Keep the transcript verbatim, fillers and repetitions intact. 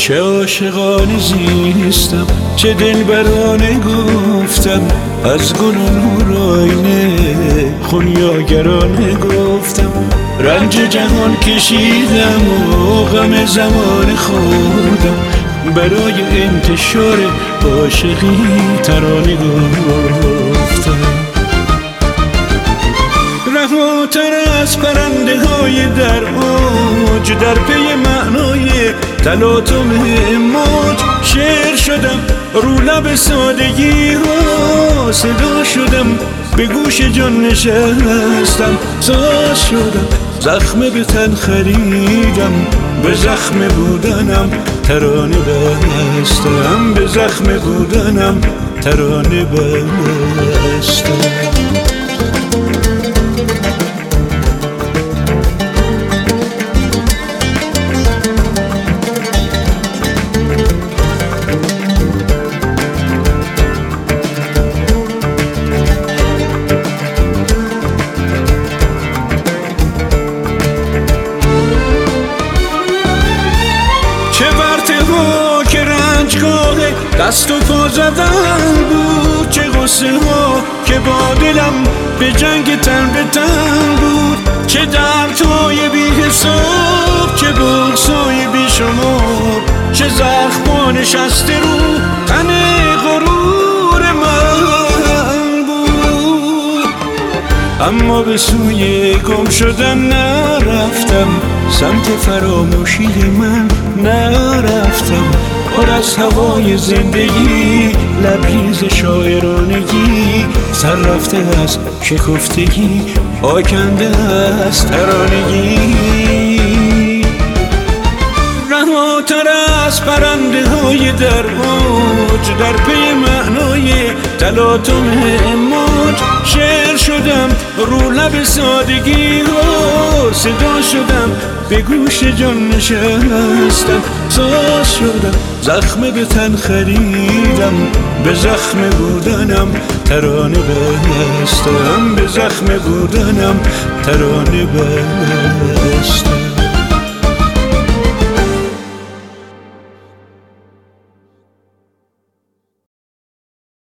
چه عاشقانه زیستم، چه دلبرانه گفتم، از گل و نور آینه خونیاگرانه گفتم. رنج جهان کشیدم و غم زمان خوردم، برای انتشار عاشقی ترانه گفتم. رهاتر از پرنده های در اوج، در پی معنای تلاطم موج، شعر شدم رو لب سادگی ها، صدا شدم به گوش جان نشستم، ساز شدم زخم به تن خریدم، به زخم بودنم ترانه بستم، به زخم بودنم ترانه بستم. که رنجگاه دست و پا زدن بود، چه غصه ها که با دلم به جنگ تن به تن بود، چه دردهای بی حساب، چه بغضای بی شمار، چه زخم نشسته رو تن غرور من بود. اما به سوی گم شدن نرفتم، سمت فراموشی من نرفتم، پر از هوای زندگی، لبریز شاعرانگی، سر رفته از شکفتگی، آکنده از ترانگی. رهاتر از پرنده های در اوج، در پی معنای تلاطم موج، شعر شدم رو لب سادگی ها، صدا شدم به گوش جان نشستم، ساز شدم زخم به تن خریدم، به زخم بودنم ترانه بستم، به زخم بودنم ترانه بستم.